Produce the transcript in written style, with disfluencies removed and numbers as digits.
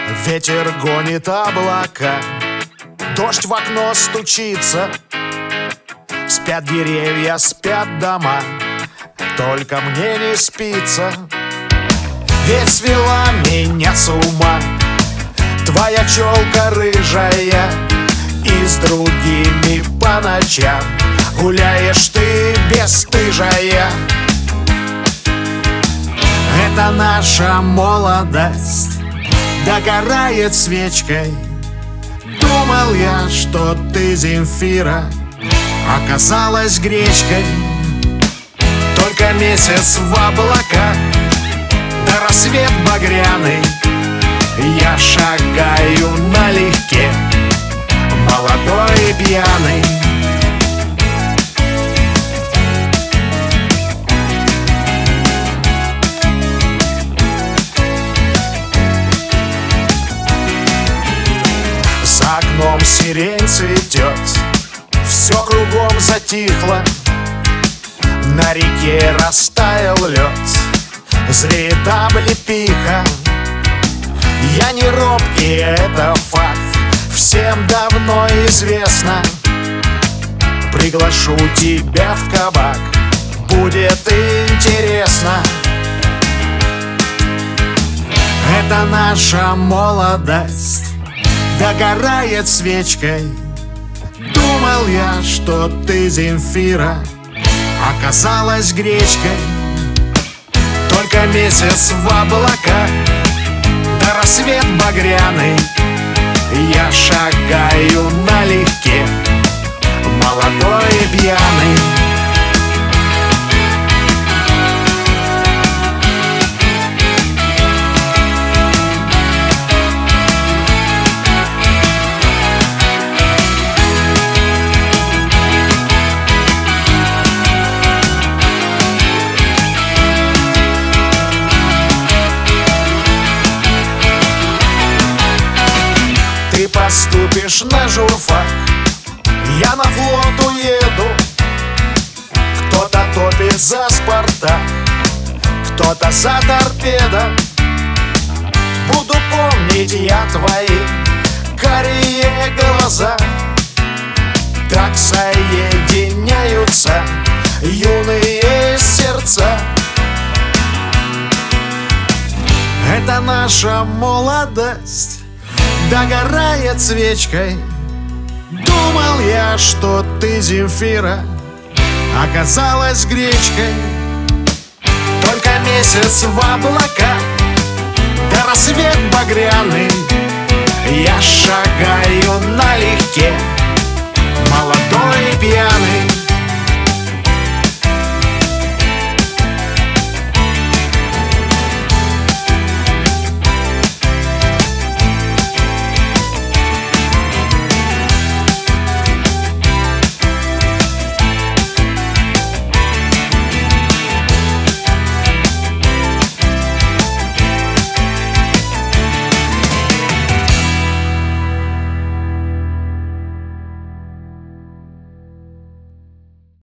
Ветер гонит облака, дождь в окно стучится. Спят деревья, спят дома, только мне не спится. Ведь свела меня с ума твоя челка рыжая, и с другими по ночам гуляешь ты бесстыжая. Это наша молодость догорает свечкой. Думал я, что ты, Земфира, оказалась гречкой. Только месяц в облаках, да рассвет багряный. Я шагаю налегке, молодой и пьяный. За окном сирень цветет, все кругом затихло. На реке растаял лед, зреет облепиха. Я не робкий, это факт, всем давно известно. Приглашу тебя в кабак, будет интересно. Это наша молодость догорает свечкой. Думал я, что ты, Земфира, оказалась гречкой. Только месяц в облаках, да рассвет багряный. Я шагаю налегке, молодой и пьяный. Ты поступишь на журфак, я на флот уеду. Кто-то топит за Спартак, кто-то за торпедо. Буду помнить я твои карие глаза. Так соединяются юные сердца. Это наша молодость догорает свечкой. Думал я, что ты, Земфира, оказалась гречкой. Только месяц в облаках, да рассвет багряный. Я шагаю налегке,